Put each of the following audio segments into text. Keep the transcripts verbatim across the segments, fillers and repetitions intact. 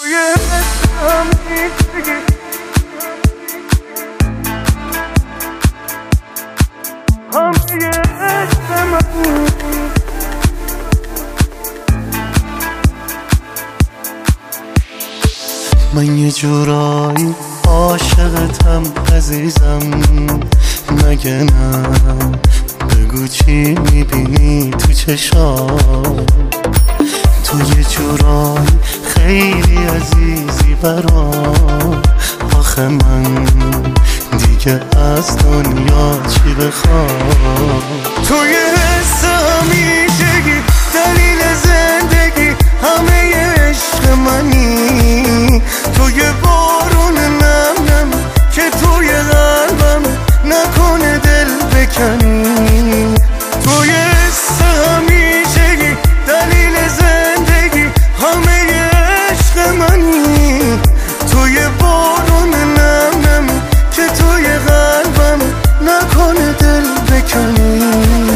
من یه جورایی عاشقتم عزیزم، مگه نه؟ بگو چی میبینی تو چشام؟ تو یه جورایی خیلی عزیزی برام، آخه من دیگه از دنیا چی بخوام؟ توی حس همیشگی دلیل زندگی، همه عشق منی، توی بارون نم نم که توی قلبم نکنه دل بکنی. توی حس همیشگی دلیل زندگی، همه عشق منی، توی بارون نم نم که توی قلبم نکنه دل بکنی.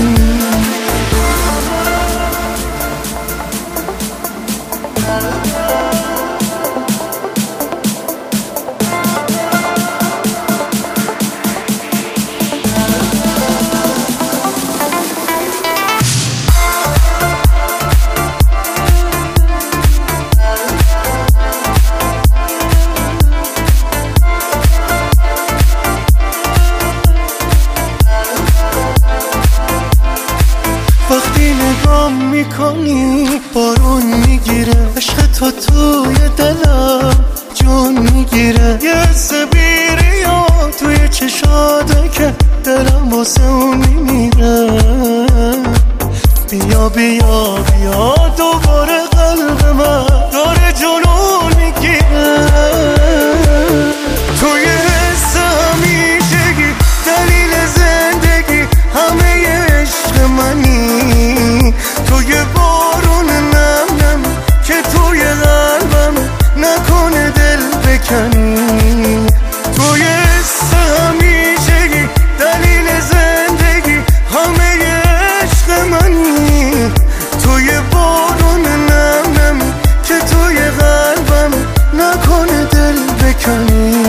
وقتی نگام میکنی بارون میگیره، عشق تو توی دلم جون میگیره، یه حس بیریا توی چشاته که دلم واسه اون میمیره. بیا بیا بیا دوباره قلب من داره جنون میگیره. توی حس همیشگی دلیل زندگی، همه عشق منی، توی بارون نم نم که توی قلبم نکنه دل بکنی. توی حس همیشگی دلیل زندگی، همه عشق منی، توی بارون نم نم که توی قلبم نکنه دل بکنی.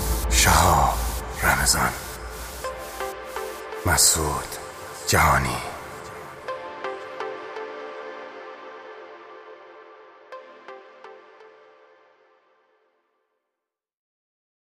رمضان مسعود جهانی.